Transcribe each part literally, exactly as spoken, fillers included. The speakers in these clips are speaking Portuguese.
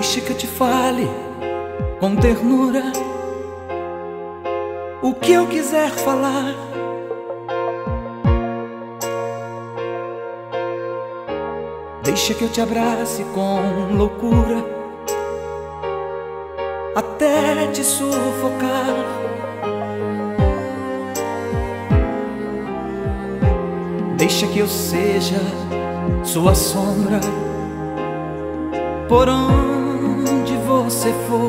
Deixa que eu te fale com ternura o que eu quiser falar. Deixa que eu te abrace com loucura até te sufocar. Deixa que eu seja sua sombra por onde você for,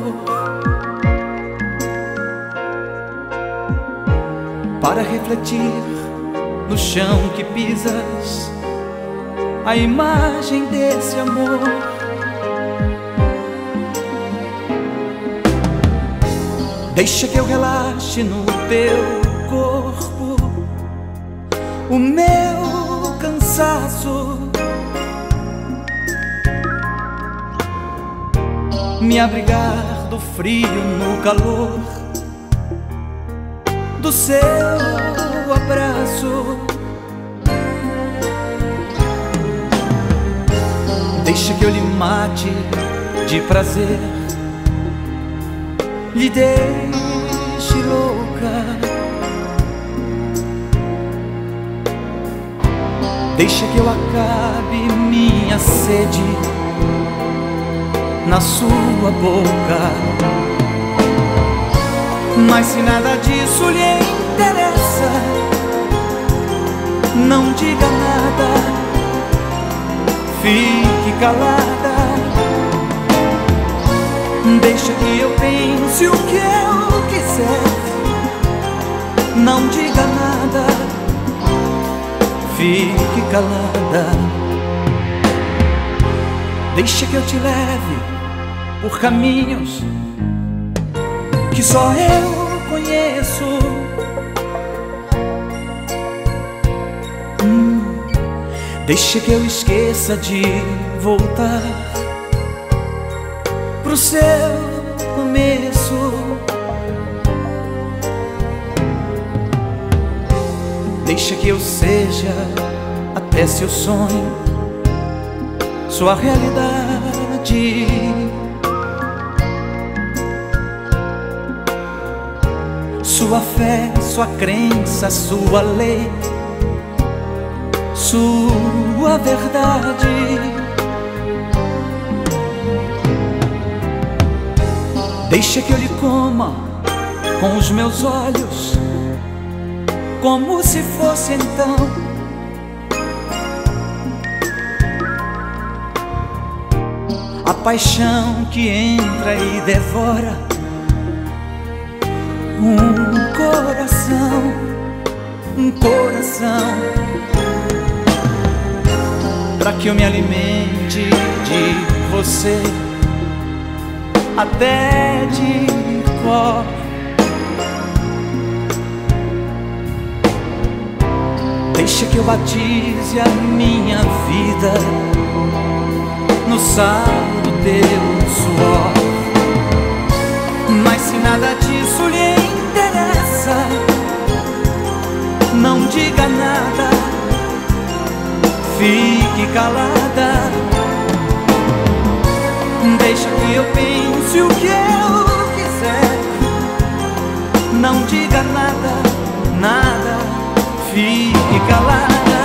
para refletir no chão que pisas a imagem desse amor. Deixa que eu relaxe no teu corpo o meu cansaço, me abrigar do frio no calor do seu abraço. Deixa que eu lhe mate de prazer, lhe deixe louca. Deixa que eu acabe minha sede na sua boca. Mas se nada disso lhe interessa, não diga nada, fique calada. Deixa que eu pense o que eu quiser, não diga nada, fique calada. Deixa que eu te leve por caminhos que só eu conheço. hum, Deixa que eu esqueça de voltar pro seu começo. Deixa que eu seja até seu sonho, sua realidade. Sua fé, sua crença, sua lei, sua verdade. Deixa que eu lhe coma com os meus olhos, como se fosse então a paixão que entra e devora um coração, um coração, pra que eu me alimente de você até de cor. Deixa que eu batize a minha vida no sal do teu suor. Mas se nada disso lhe interessa, não diga nada, fique calada. Deixa que eu pense o que eu quiser, não diga nada, nada, fique calada.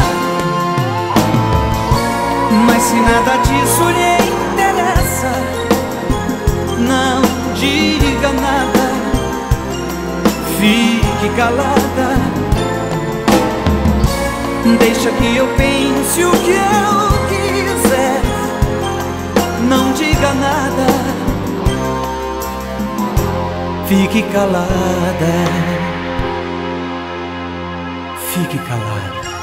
Mas se nada disso lhe interessa, não diga nada, fique calada. Deixa que eu pense o que eu quiser, não diga nada, fique calada, fique calada.